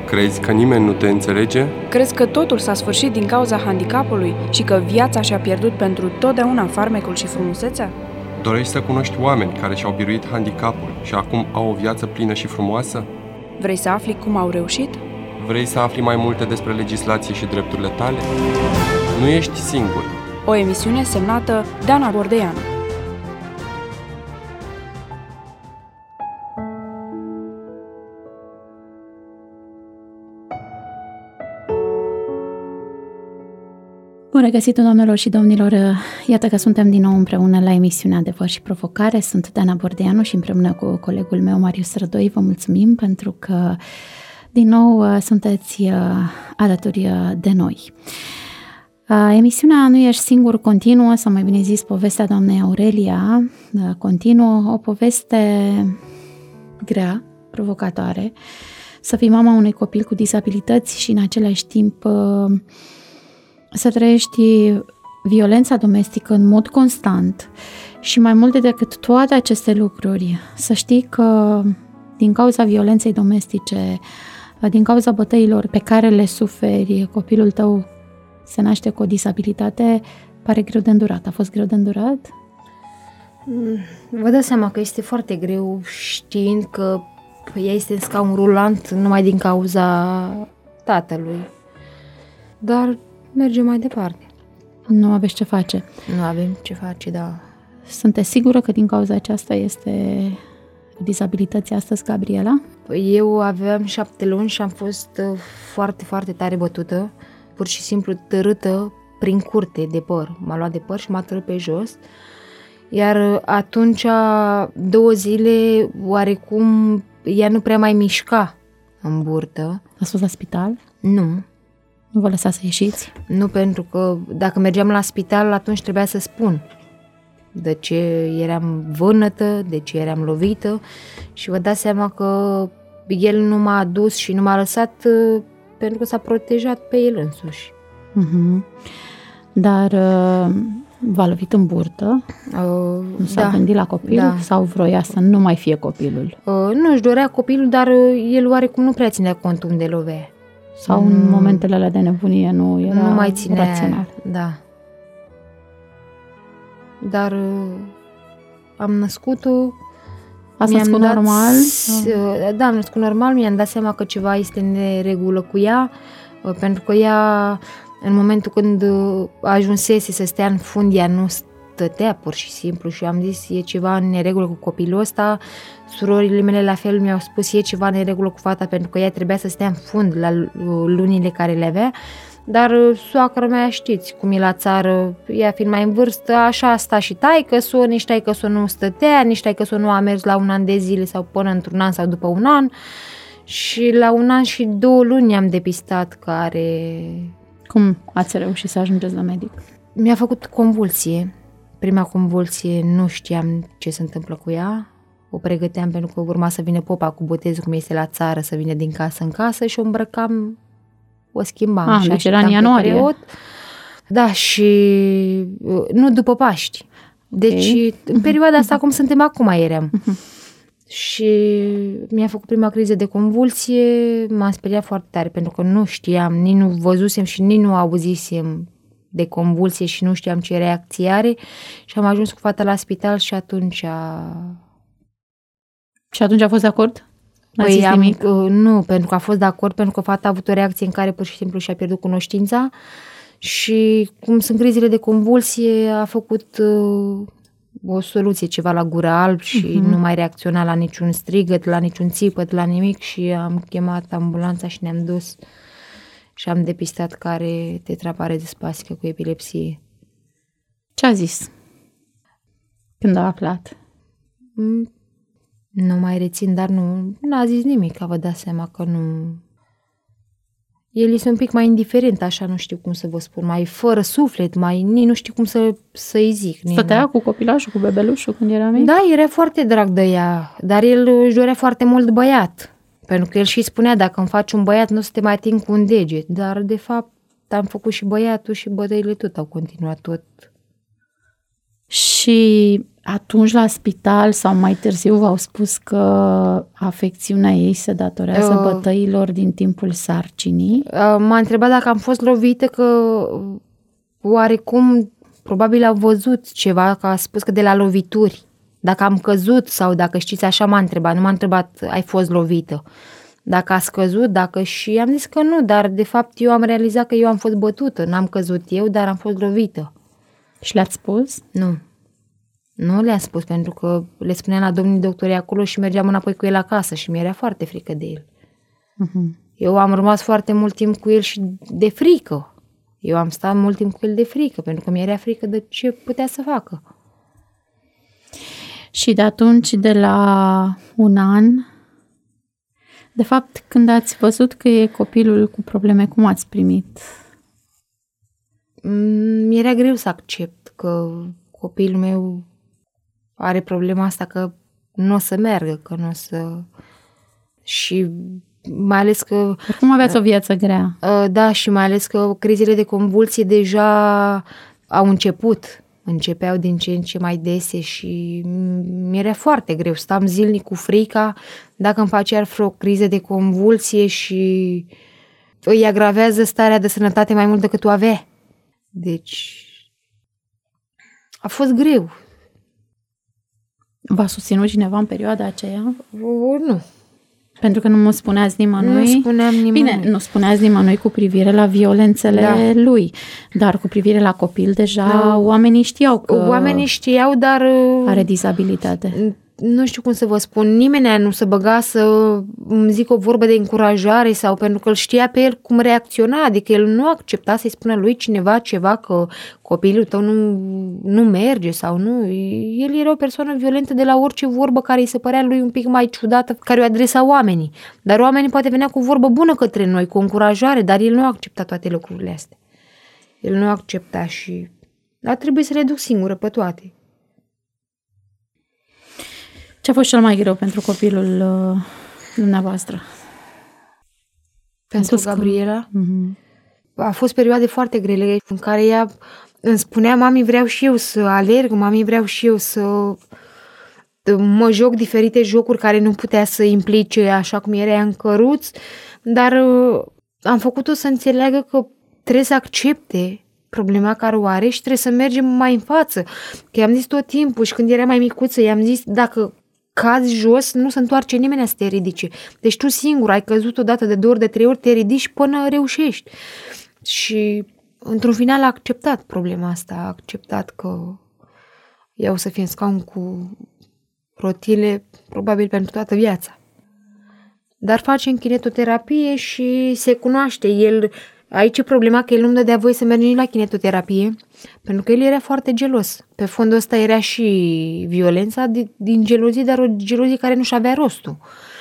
Crezi că nimeni nu te înțelege? Crezi că totul s-a sfârșit din cauza handicapului și că viața și-a pierdut pentru totdeauna farmecul și frumusețea? Dorești să cunoști oameni care și-au biruit handicapul și acum au o viață plină și frumoasă? Vrei să afli cum au reușit? Vrei să afli mai multe despre legislație și drepturile tale? Nu ești singur. O emisiune semnată Dana Bordeanu. Bun regăsit, doamnelor și domnilor! Iată că suntem din nou împreună la emisiunea Adevăr și Provocare. Sunt Dana Bordeanu și împreună cu colegul meu, Marius Rădoi, vă mulțumim pentru că din nou sunteți alături de noi. Emisiunea Nu ești singur continuă, sau mai bine zis, povestea doamnei Aurelia continuă, o poveste grea, provocatoare. Să fii mama unui copil cu dizabilități și în același timp să trăiești violența domestică în mod constant și mai mult decât toate aceste lucruri, să știi că din cauza violenței domestice, din cauza bătăilor pe care le suferi, copilul tău se naște cu o disabilitate, pare greu de îndurat. A fost greu de îndurat? Vă dați seama că este foarte greu știind că ea este în scaun rulant numai din cauza tatălui. Dar mergem mai departe. Nu aveți ce face. Nu avem ce face, da. Sunteți sigură că din cauza aceasta este dizabilității astăzi, Gabriela? Eu aveam 7 luni și am fost foarte, foarte tare bătută, pur și simplu târâtă prin curte de păr. M-a luat de păr și m-a târât pe jos. Iar atunci, 2 zile, oarecum, ea nu prea mai mișca în burtă. Ați fost la spital? Nu. Nu vă lăsa să ieșiți? Nu, pentru că dacă mergeam la spital, atunci trebuia să spun de ce eram vânătă, de ce eram lovită și vă dați seama că el nu m-a adus și nu m-a lăsat pentru că s-a protejat pe el însuși. Dar v-a lovit în burtă? Nu s-a gândit la copil? Da. Sau vroia să nu mai fie copilul? Nu își dorea copilul, dar el oarecum nu prea ținea cont unde lovea. Sau în momentele alea de nebunie nu era nu mai ținea rațional? Da. Dar am născut-o. Ați născut normal? Da, am născut normal. Mi-am dat seama că ceva este în neregulă cu ea, pentru că ea, în momentul când ajunsese să stea în fund, ea nu stătea pur și simplu și am zis, e ceva în neregulă cu copilul ăsta. Surorile mele la fel mi-au spus, e ceva în neregulă cu fata, pentru că ea trebuia să stea în fund la lunile care le avea. Dar soacră mea, știți cum e la țară, ea fiind mai în vârstă, așa a stat și taică-s-o, nici taică-s-o nu stătea, nici taică-s-o nu a mers la 1 an de zile sau până într-un an sau după 1 an. Și la 1 an și 2 luni am depistat care... Cum ați reușit să ajungeți la medic? Mi-a făcut convulsie. Prima convulsie nu știam ce se întâmplă cu ea. O pregăteam pentru că urma să vină popa cu botezul, cum este la țară, să vină din casă în casă și o îmbrăcam, o schimbam. Deci era în ianuarie. Preot. Da, și nu după Paști. Okay. Deci în perioada asta, cum suntem acum, eram. Și mi-a făcut prima criză de convulsie, m-am speriat foarte tare, pentru că nu știam, nici nu văzusem și nici nu auzisem de convulsie și nu știam ce reacție are și am ajuns cu fata la spital și atunci Și atunci a fost de acord? Nu, pentru că a fost de acord, pentru că fata a avut o reacție în care pur și simplu și-a pierdut cunoștința și cum sunt crizele de convulsie, a făcut o soluție, ceva la gură alb și nu mai reacționa la niciun strigăt, la niciun țipăt, la nimic și am chemat ambulanța și ne-am dus și am depistat că are tetrapareză spasică cu epilepsie. Ce a zis când a aflat? Nu mai rețin, dar nu a zis nimic, că vă dați seama că nu... El este un pic mai indiferent, așa, nu știu cum să vă spun, mai fără suflet, mai nu știu cum să-i zic. Stătea cu copilașul, cu bebelușul când era mic? Da, era foarte drag de ea, dar el își dorea foarte mult băiat. Pentru că el și spunea, dacă îmi faci un băiat, nu o să te mai ating cu un deget. Dar, de fapt, am făcut și băiatul și bătăile tot au continuat tot. Și atunci la spital sau mai târziu v-au spus că afecțiunea ei se datorează bătăilor din timpul sarcinii? M-a întrebat dacă am fost lovită, că oarecum probabil au văzut ceva, că a spus că de la lovituri. Dacă am căzut sau dacă știți, așa m-a întrebat. Nu m-a întrebat, ai fost lovită. Dacă a scăzut, dacă și am zis că nu, dar de fapt eu am realizat că eu am fost bătută. N-am căzut eu, dar am fost lovită. Și le-ați spus? Nu. Nu le-am spus, pentru că le spuneam la domnii doctori acolo și mergeam înapoi cu el acasă și mi-era foarte frică de el. Eu am rămas foarte mult timp cu el și de frică. Eu am stat mult timp cu el de frică, pentru că mi-era frică de ce putea să facă. Și de atunci, de la un an, de fapt, când ați văzut că e copilul cu probleme, cum ați primit? Mi-era greu să accept că copilul meu are problema asta, că nu o să meargă, că nu o să... Și mai ales că... Cum aveați o viață grea? Da, și mai ales că crizele de convulsie deja au început. Începeau din ce în ce mai dese și mi-era foarte greu. Stam zilnic cu frica dacă îmi face iar vreo criză de convulsie și îi agravează starea de sănătate mai mult decât o avea. Deci a fost greu. V-a susținut cineva în perioada aceea? Nu. Pentru că nu mă spuneați nimănui. Nu spuneam nimănui. Bine, nu spuneați nimănui cu privire la violențele lui, dar cu privire la copil deja oamenii știau că oamenii știau, dar are dizabilitate. Nu știu cum să vă spun, nimeni nu se băga să îmi zic o vorbă de încurajare sau pentru că îl știa pe el cum reacționa, adică el nu accepta să-i spună lui cineva ceva că copilul tău nu merge sau nu. El era o persoană violentă de la orice vorbă care îi se părea lui un pic mai ciudată, care o adresa oamenii. Dar oamenii poate venea cu o vorbă bună către noi, cu o încurajare, dar el nu accepta toate lucrurile astea. El nu accepta și a trebuit să le duc singură pe toate. Ce a fost cel mai greu pentru copilul dumneavoastră? Pentru Gabriela? A fost perioade foarte grele în care ea îmi spunea, mami, vreau și eu să alerg, mami, vreau și eu să mă joc diferite jocuri care nu putea să implice așa cum era în căruț, dar am făcut-o să înțeleagă că trebuie să accepte problema care o are și trebuie să mergem mai în față. Că i-am zis tot timpul și când era mai micuță, i-am zis, dacă cazi jos, nu se întoarce nimeni să te ridice. Deci tu singur ai căzut odată, de 2 ori, de 3 ori, te ridici până reușești. Și într-un final a acceptat problema asta, a acceptat că ea o să fie în scaun cu rotile probabil pentru toată viața. Dar face în kinetoterapie și se cunoaște. El, aici e problema că el nu-mi dădea voie să mergem la kinetoterapie, pentru că el era foarte gelos. Pe fondul ăsta era și violența din gelozie, dar o gelozie care nu-și avea rostul.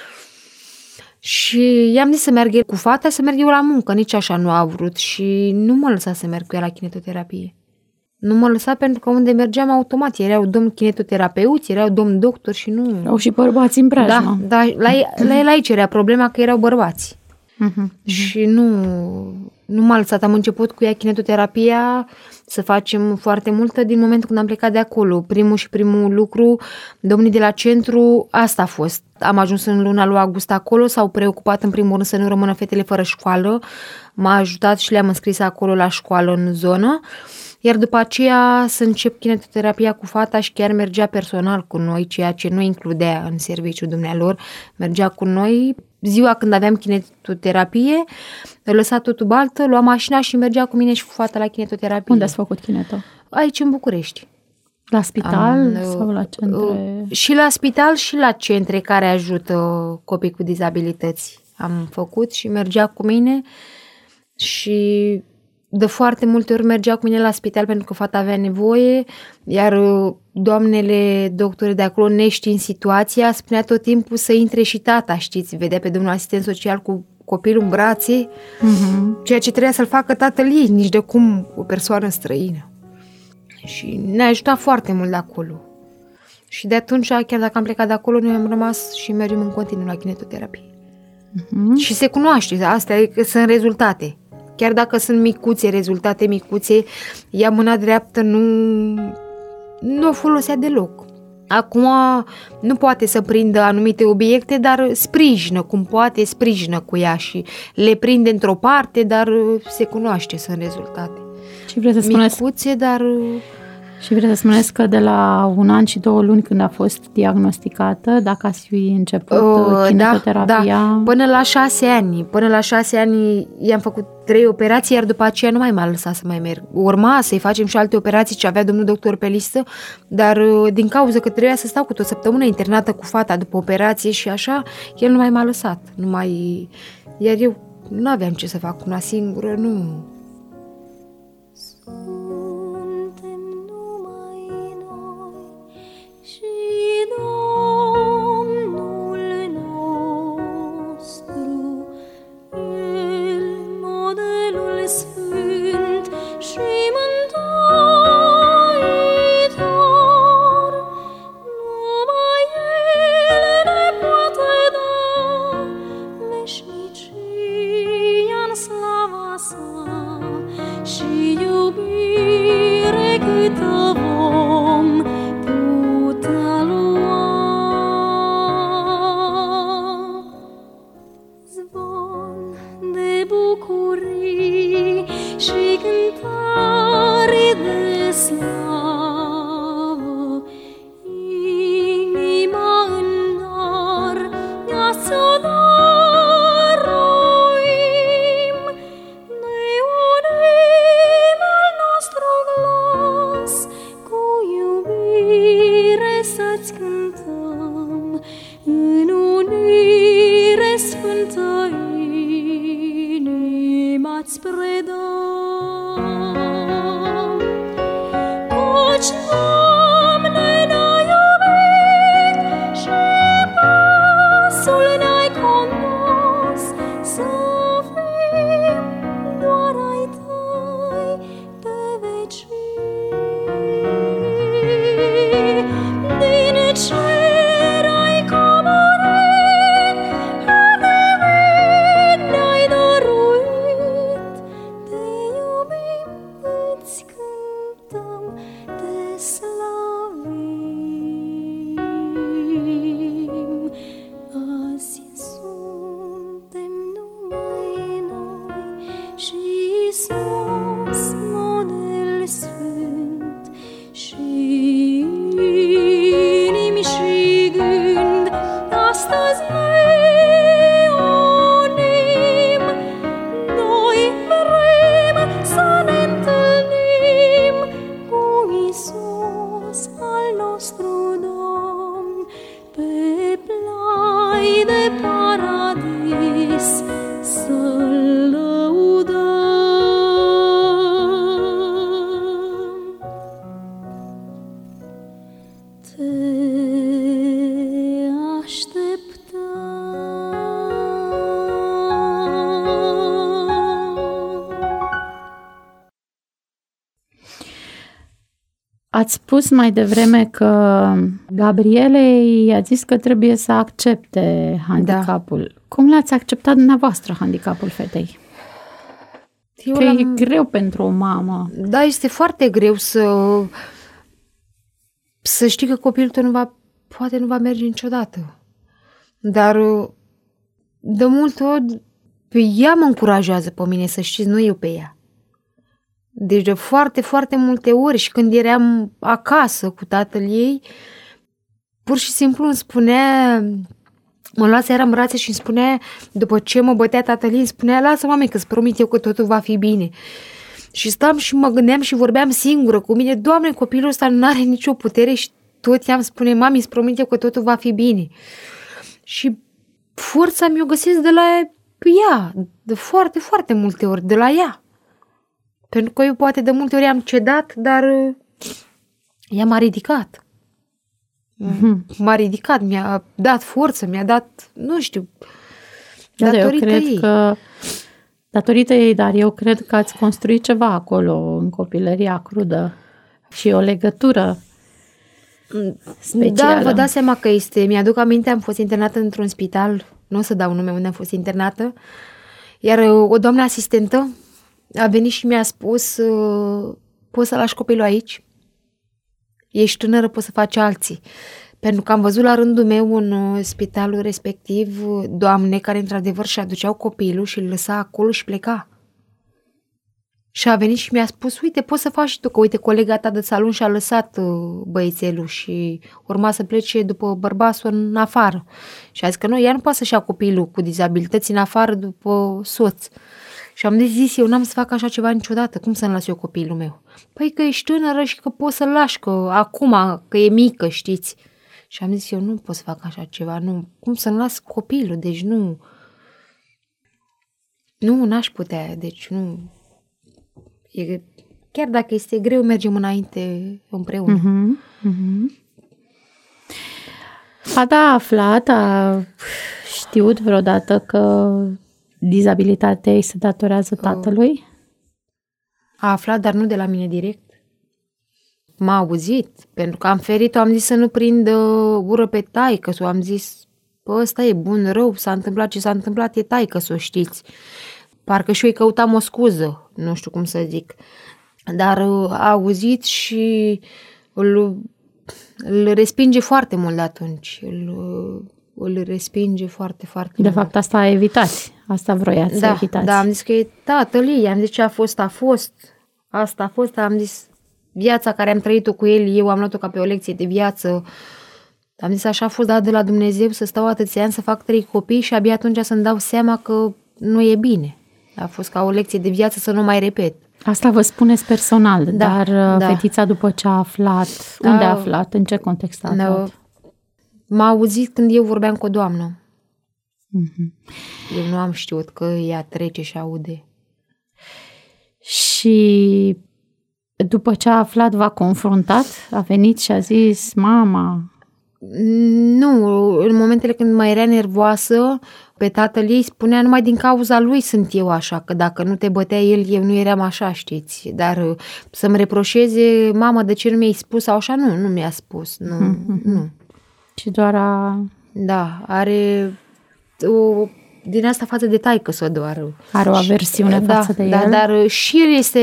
Și i-am zis să merg el cu fata, să merg eu la muncă, nici așa nu a vrut și nu mă lăsa să merg cu ea la kinetoterapie. Nu mă lăsa pentru că unde mergeam automat, erau domn kinetoterapeuți, erau domn doctor și nu... Erau și bărbați în preajmă. Da, la aici era problema că erau bărbați. Și nu m-a lăsat. Am început cu ea kinetoterapia să facem foarte multă din momentul când am plecat de acolo. Primul lucru, domnii de la centru, asta a fost. Am ajuns în luna lui august acolo, s-au preocupat în primul rând să nu rămână fetele fără școală. M-a ajutat și le-am înscris acolo la școală în zonă. Iar după aceea să încep kinetoterapia cu fata și chiar mergea personal cu noi, ceea ce nu includea în serviciul dumnealor. Mergea cu noi. Ziua când aveam kinetoterapie, lăsa totul baltă, lua mașina și mergea cu mine și cu fata la kinetoterapie. Unde ați făcut kineto? Aici, în București. La spital sau la centre? Și la spital și la centre care ajută copii cu dizabilități. Am făcut și mergea cu mine și de foarte multe ori mergea cu mine la spital pentru că fata avea nevoie, iar doamnele doctori de acolo, neștiind situația, spunea tot timpul să intre și tata, știți, vedea pe domnul asistent social cu copilul în brațe, ceea ce trebuia să-l facă tatăl ei, nici de cum o persoană străină. Și ne-a ajutat foarte mult de acolo. Și de atunci, chiar dacă am plecat de acolo, noi am rămas și mergem în continuu la kinetoterapie. Și se cunoaște, astea sunt rezultate. Chiar dacă sunt micuțe, rezultate micuțe, ea mâna dreaptă nu o folosea deloc. Acum nu poate să prindă anumite obiecte, dar sprijină cu ea și le prinde într-o parte, dar se cunoaște, sunt rezultate. Și vreți să spuneți... Micuțe, dar... Și vreți să spuneți că de la 1 an și 2 luni când a fost diagnosticată, dacă ați fi început kinetoterapia... Da, până la 6 ani. Până la 6 ani i-am făcut 3 operații, iar după aceea nu mai m-a lăsat să mai merg. Urma să-i facem și alte operații ce avea domnul doctor pe listă, dar din cauza că trebuia să stau cu o săptămână internată cu fata după operație și așa, el nu mai m-a lăsat. Iar eu nu aveam ce să fac una singură, nu... Ați spus mai devreme că Gabriele i-a zis că trebuie să accepte handicapul. Da. Cum l-ați acceptat dumneavoastră handicapul fetei? Că e greu pentru o mamă. Da, este foarte greu să știi că copilul tău poate nu va merge niciodată. Dar de multe ori ea mă încurajează pe mine, să știți, nu eu pe ea. Deci de foarte, foarte multe ori și când eram acasă cu tatăl ei, pur și simplu îmi spunea, mă lua seara în brațe și îmi spunea, după ce mă bătea tatăl ei, îmi spunea, lasă mame că îți promit eu că totul va fi bine. Și stam și mă gândeam și vorbeam singură cu mine, Doamne, copilul ăsta nu are nicio putere și tot i-am spune, mami, îți promit eu că totul va fi bine. Și forța mi-o găsesc de la ea, de foarte, foarte multe ori, de la ea. Pentru că eu poate de multe ori am cedat, dar ea m-a ridicat. M-a ridicat, mi-a dat forță, mi-a dat, nu știu, datorită ei. Datorită ei, dar eu cred că ați construit ceva acolo în copilăria crudă și o legătură specială. Da, vă dați seama că este. Mi-aduc aminte, am fost internată într-un spital, nu o să dau nume unde am fost internată, iar o doamnă asistentă a venit și mi-a spus, poți să lași copilul aici? ești tânără, poți să faci alții. Pentru că am văzut la rândul meu în spitalul respectiv doamne care într-adevăr și aduceau copilul și îl lăsa acolo și pleca. Și a venit și mi-a spus, uite, poți să faci și tu, că uite, colega ta de salon și-a lăsat băiețelul și urma să plece după bărbatul în afară. Și a zis că nu, ea nu poate să-și ia copilul cu dizabilități în afară după soț. Și am zis, eu n-am să fac așa ceva niciodată, cum să-mi las eu copilul meu? Păi că ești tânără și că poți să-l lași, că acum, că e mică, știți? Și am zis, eu nu pot să fac așa ceva, nu, cum să-mi las copilul, deci nu, n-aș putea, deci nu, chiar dacă este greu, mergem înainte împreună. Fata a aflat, a știut vreodată că dizabilitatea ei se datorează tatălui? A aflat, dar nu de la mine direct. M-a auzit, pentru că am ferit-o, am zis să nu prind ură pe taică-s-o, am zis, ăsta e bun, rău, s-a întâmplat ce s-a întâmplat, e taică-s-o, știți. Parcă și eu îi căutam o scuză, nu știu cum să zic. Dar a auzit și îl respinge foarte mult de atunci. Îl respinge foarte, foarte mult. De fapt, asta a evitat. Asta vroiați să evitați. Da, am zis că e tatăl ei. Am zis ce a fost, a fost. Asta a fost, am zis viața care am trăit-o cu el, eu am luat-o ca pe o lecție de viață. Am zis așa a fost dat de la Dumnezeu să stau atâția ani, să fac 3 copii și abia atunci să-mi dau seama că nu e bine. A fost ca o lecție de viață să nu mai repet. Asta vă spuneți personal, dar fetița după ce a aflat, unde a aflat, în ce context a aflat? M-a auzit când eu vorbeam cu o doamnă. Eu nu am știut că ea trece și aude. Și după ce a aflat, v-a confruntat? A venit și a zis, mama... Nu, în momentele când mai era nervoasă, pe tatăl ei spunea numai din cauza lui sunt eu așa, că dacă nu te bătea el, eu nu eram așa, știți. Dar să-mi reproșeze, mamă, de ce nu mi-ai spus sau așa, nu mi-a spus, nu. Și doar Da, are din asta față de taică-s-o doar. Are o aversiune față de el. Da, dar și el este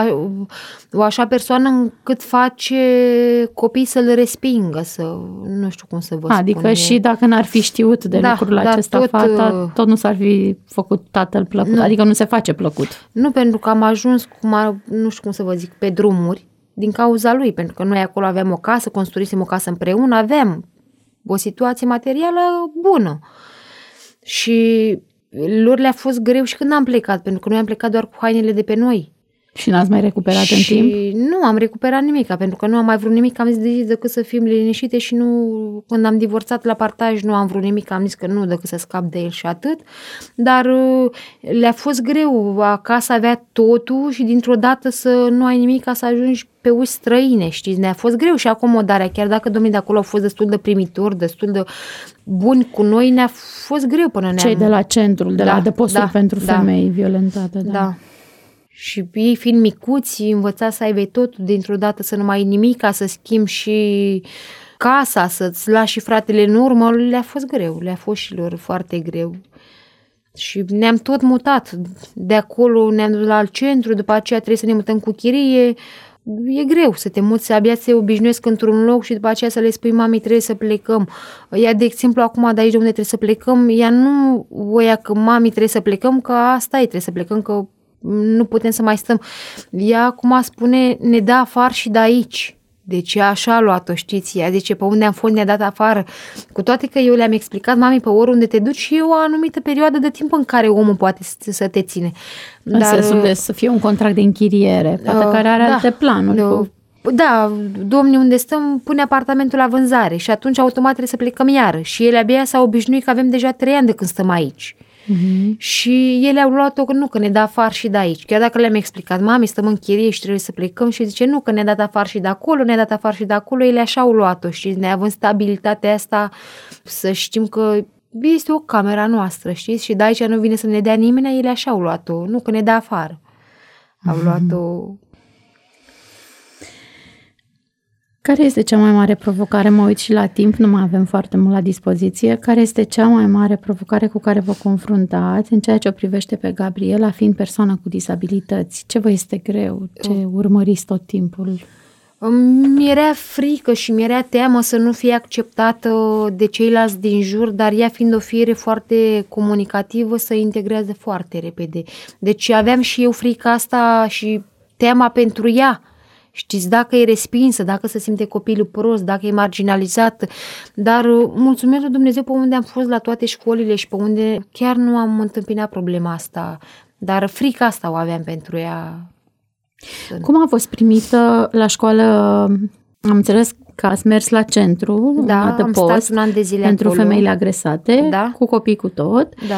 o așa persoană încât face copii să-l respingă, nu știu cum să vă spun. Adică și dacă n-ar fi știut de lucrul acesta fata, tot nu s-ar fi făcut tatăl plăcut, adică nu se face plăcut. Nu, pentru că am ajuns, nu știu cum să vă zic, pe drumuri din cauza lui, pentru că noi acolo aveam o casă, construisem o casă împreună, aveam o situație materială bună. Și lor le-a fost greu și când am plecat, pentru că noi am plecat doar cu hainele de pe noi. Și n-ați mai recuperat în timp? Nu am recuperat nimic, pentru că nu am mai vrut nimic, am zis decât să fim liniștite și nu, când am divorțat la partaj nu am vrut nimic, am zis că nu, decât să scap de el și atât, dar le-a fost greu, acasă avea totul și dintr-o dată să nu ai nimic ca să ajungi pe uși străine, știți, ne-a fost greu și acomodarea, chiar dacă domnii de acolo au fost destul de primitori, destul de buni cu noi, ne-a fost greu până ne-am... Cei de la centrul, de la adăposturi pentru femei violentate, Da. Și ei fiind micuți, învăța să aibă totul, dintr-o dată să nu mai ai nimic, ca să schimbi și casa, să-ți lași și fratele în urmă, le-a fost greu, le-a fost și lor foarte greu. Și ne-am tot mutat, de acolo ne-am dus la alt centru, după aceea trebuie să ne mutăm cu chirie, e greu să te muți, abia se obișnuiesc într-un loc și după aceea să le spui mamei trebuie să plecăm. Ea, de exemplu, acum de aici de unde trebuie să plecăm, ea nu voia că mami trebuie să plecăm, că asta e, trebuie să plecăm, că nu putem să mai stăm. Ea, acum spune, ne dă afară și de aici. Deci așa a luat-o, știți? Ea zice, pe unde am fost ne-a dat afară. Cu toate că eu le-am explicat, mami, pe oriunde te duci și e o anumită perioadă de timp în care omul poate să te ține. În sensul de să fie un contract de închiriere, poate care are alte planuri. Da, domnii unde stăm pune apartamentul la vânzare și atunci automat trebuie să plecăm iară. Și ele abia s-au obișnuit că avem deja 3 ani de când stăm aici. Și ele au luat-o că ne dă afară și de aici. Chiar dacă le-am explicat, mami, stăm în chirie și trebuie să plecăm și zice, nu, că ne-a dat afară și de acolo, ne-a dat afară și de acolo, ele așa au luat-o și neavând stabilitatea asta, să știm că este o camera noastră, știți? Și de aici nu vine să ne dea nimeni, ele așa au luat-o, nu, că ne dă afară. Au luat-o... Care este cea mai mare provocare? Mă uit și la timp, nu mai avem foarte mult la dispoziție. Care este cea mai mare provocare cu care vă confruntați în ceea ce o privește pe Gabriela, fiind persoană cu disabilități? Ce vă este greu? Ce urmăriți tot timpul? Mi-era frică și mi-era teamă să nu fie acceptată de ceilalți din jur, dar ea fiind o fiere foarte comunicativă, se integrează foarte repede. Deci aveam și eu frica asta și teama pentru ea. Știți, dacă e respinsă, dacă se simte copilul prost, dacă e marginalizat, dar mulțumesc lui Dumnezeu pe unde am fost la toate școlile și pe unde chiar nu am întâmpinat problema asta, dar frica asta o aveam pentru ea. Cum a fost primită la școală? Am înțeles că ați mers la centru, da, am stat un an de zile pentru acolo. Femeile agresate, da. Cu copii cu tot. Da.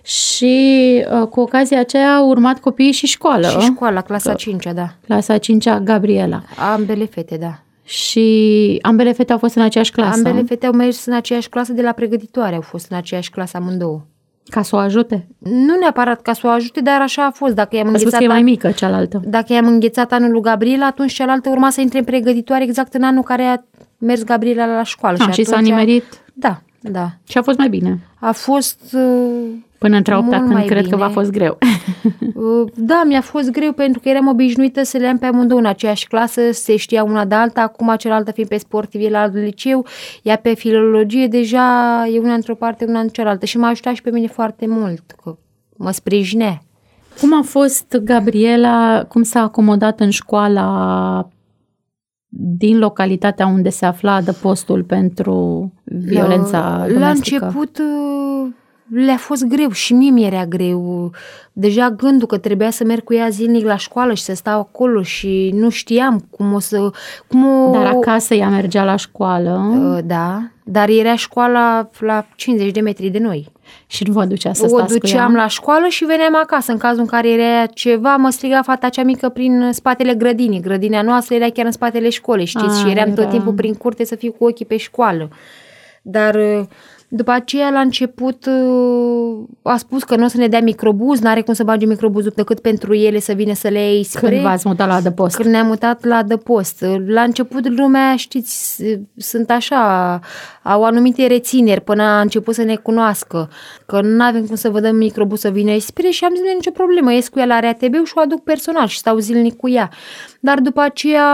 Și cu ocazia aceea au urmat copiii și școală. Și școala, clasa 5-a, da. Clasa 5-a, Gabriela. Ambele fete, da. Și ambele fete au fost în aceeași clasă? Ambele fete au mers în aceeași clasă de la pregătitoare, au fost în aceeași clasă amândouă. Ca să o ajute? Nu neapărat ca să o ajute, dar așa a fost. Dacă i-am înghețat, că e mai mică cealaltă. Dacă i-am înghețat anul lui Gabriela, atunci cealaltă urma să intre în pregătitoare exact în anul care a mers Gabriela la școală. Și atunci s-a nimerit? Da, da. Și a fost mai bine? A fost până între 8-a, când cred că v-a fost greu. Da, mi-a fost greu pentru că eram obișnuită să le am pe amândouă în aceeași clasă, se știa una de alta, acum cealaltă fiind pe sportiv, la alt liceu, ea pe filologie, deja e una într-o parte, una în cealaltă și m-a ajutat și pe mine foarte mult, că mă sprijinea. Cum a fost Gabriela, cum s-a acomodat în școala din localitatea unde se afla adăpostul pentru violența domestică? La început le-a fost greu și mie mi-era greu. Deja gândul că trebuia să merg cu ea zilnic la școală și să stau acolo și nu știam cum o să... Dar acasă ea mergea la școală? Da, dar era școala la 50 de metri de noi. Și nu vă ducea să stați o duceam la școală și veneam acasă. În cazul în care era ceva, mă striga fata cea mică prin spatele grădinii. Grădina noastră era chiar în spatele școlii, știți? Și eram tot timpul prin curte să fiu cu ochii pe școală. Dar după aceea, la început, a spus că nu o să ne dea microbuz, n-are cum să bage microbuzul decât pentru ele să vină să le iei spre... Când v-ați mutat la adăpost? Când ne-am mutat la adăpost. La început, lumea, știți, sunt așa, au anumite rețineri până a început să ne cunoască, că nu avem cum să vă dăm microbuz să vină spre și am zis, nu e nicio problemă, ies cu ea la RATB și o aduc personal și stau zilnic cu ea. Dar după aceea...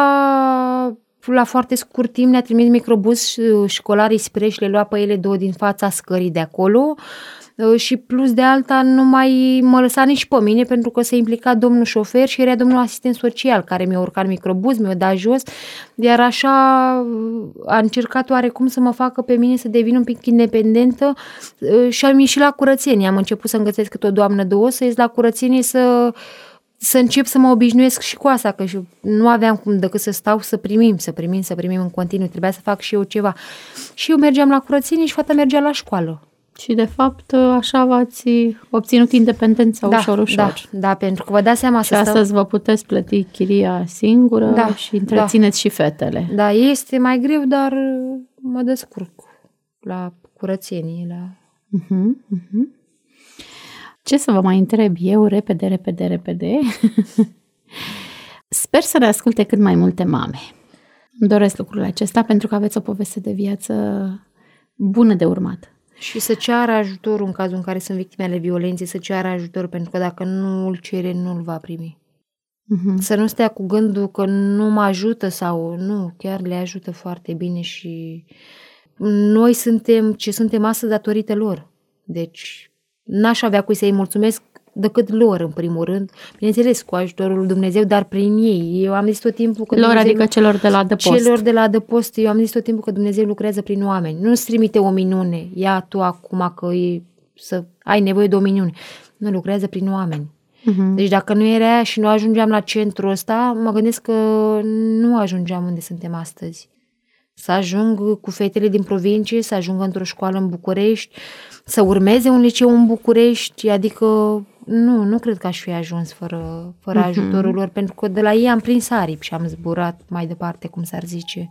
La foarte scurt timp ne-a trimis microbuz școlarii spre și le lua pe ele două din fața scării de acolo și plus de alta nu mai mă lăsa nici pe mine pentru că se implica domnul șofer și era domnul asistent social care mi-a urcat microbuz, mi-a dat jos, iar așa a încercat oarecum să mă facă pe mine să devin un pic independentă și am ieșit la curățenie. Am început să îngățesc câte o doamnă două, să ies la curățenie să încep să mă obișnuiesc și cu asta, că nu aveam cum decât să stau să primim în continuu, trebuia să fac și eu ceva. Și eu mergeam la curățenie și fata mergea la școală. Și de fapt așa v-ați obținut independența ușor. Da, pentru că vă dați seama și astăzi vă puteți plăti chiria singură și întrețineți și fetele. Da, este mai greu, dar mă descurc la curățenie. Ce să vă mai întreb eu, repede. Sper să ne asculte cât mai multe mame. Îmi doresc lucrul acesta pentru că aveți o poveste de viață bună de urmat. Și să ceară ajutorul în cazul în care sunt victime ale violenței, să ceară ajutor, pentru că dacă nu îl cere, nu îl va primi. Să nu stea cu gândul că nu mă ajută sau nu, chiar le ajută foarte bine și noi suntem ce suntem astăzi datorită lor. Deci n-aș avea cui să-i mulțumesc decât lor, în primul rând. Bineînțeles, cu ajutorul lui Dumnezeu, dar prin ei. Eu am zis tot timpul că lor, Dumnezeu, adică celor de la adăpost. Celor de la adăpost. Eu am zis tot timpul că Dumnezeu lucrează prin oameni. Nu-ți trimite o minune. Ia tu acum că să ai nevoie de o minune. Nu, lucrează prin oameni. Deci dacă nu era aia și nu ajungeam la centrul ăsta, mă gândesc că nu ajungeam unde suntem astăzi. Să ajung cu fetele din provincie, să ajung într-o școală în București, să urmeze un liceu în București, adică nu cred că aș fi ajuns fără ajutorul lor, pentru că de la ei am prins aripi și am zburat mai departe, cum s-ar zice.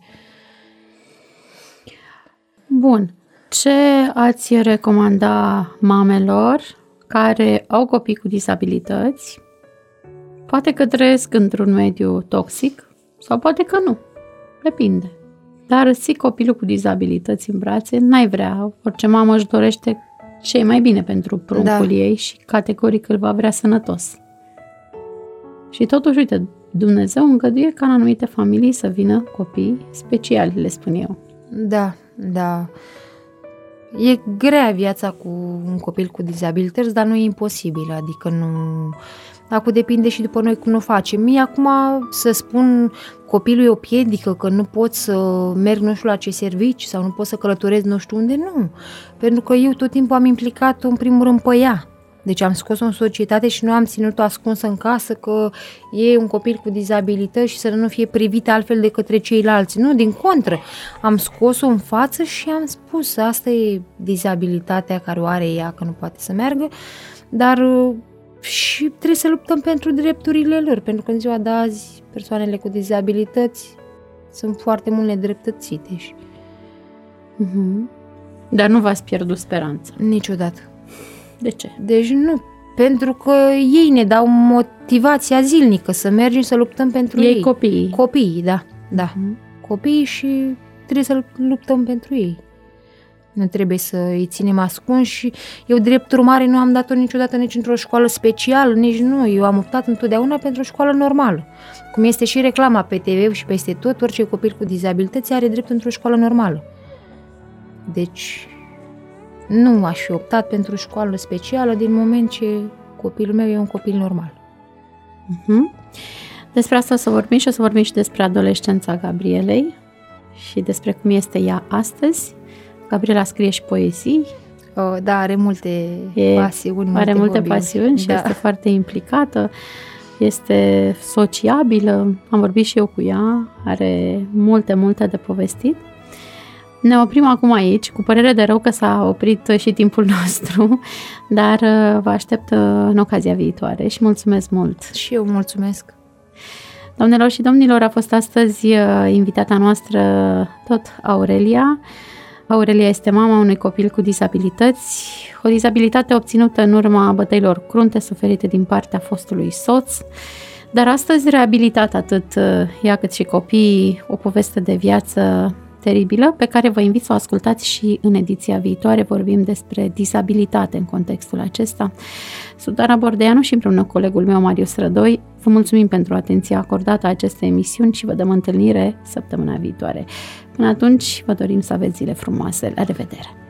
Bun. Ce ați recomanda mamelor care au copii cu dizabilități? Poate că trăiesc într-un mediu toxic sau poate că nu. Depinde. Dar ții copilul cu dizabilități în brațe, n-ai vrea. Orice mamă își dorește ce e mai bine pentru pruncul ei și categoric îl va vrea sănătos. Și totuși, uite, Dumnezeu îngăduie ca în anumite familii să vină copii speciali, le spun eu. Da. E grea viața cu un copil cu dizabilități, dar nu e imposibil, adică nu... Acum depinde și după noi cum o facem. Mie acum să spun copilul e o piedică, că nu pot să merg nu știu la ce servici sau nu pot să călătoresc nu știu unde, nu. Pentru că eu tot timpul am implicat-o în primul rând pe ea. Deci am scos-o în societate și nu am ținut-o ascunsă în casă că e un copil cu dizabilități și să nu fie privită altfel de către ceilalți. Nu, din contră, am scos-o în față și am spus asta e dizabilitatea care o are ea, că nu poate să meargă, dar și trebuie să luptăm pentru drepturile lor, pentru că în ziua de azi persoanele cu dizabilități sunt foarte mult nedreptățite. Dar nu v-ați pierdut speranța? Niciodată. De ce? Deci nu, pentru că ei ne dau motivația zilnică să mergem să luptăm pentru ei. Copiii? Copiii, da. Copiii și trebuie să luptăm pentru ei. Nu trebuie să îi ținem ascunși și eu, drept urmare, nu am dat-o niciodată nici într-o școală specială, nici nu. Eu am optat întotdeauna pentru o școală normală. Cum este și reclama pe TV și peste tot, orice copil cu dizabilități are drept într-o școală normală. Deci... nu aș fi optat pentru școală specială din moment ce copilul meu e un copil normal. Despre asta o să vorbim și o să vorbim și despre adolescența Gabrielei și despre cum este ea astăzi. Gabriela scrie și poezii. Da, are multe pasiuni. Are multe pasiuni și este foarte implicată. Este sociabilă. Am vorbit și eu cu ea. Are multe de povestit. Ne oprim acum aici, cu părere de rău că s-a oprit și timpul nostru, dar vă aștept în ocazia viitoare și mulțumesc mult. Și eu mulțumesc. Doamnelor și domnilor, a fost astăzi invitata noastră tot Aurelia. Aurelia este mama unui copil cu dizabilități, o dizabilitate obținută în urma bătăilor crunte suferite din partea fostului soț, dar astăzi reabilitată atât ea cât și copiii, o poveste de viață teribilă, pe care vă invit să o ascultați și în ediția viitoare. Vorbim despre dizabilitate în contextul acesta. Sunt Ana Bordeanu și împreună cu colegul meu Marius Rădoi vă mulțumim pentru atenția acordată acestei emisiuni și vă dăm întâlnire săptămâna viitoare. Până atunci, vă dorim să aveți zile frumoase. La revedere!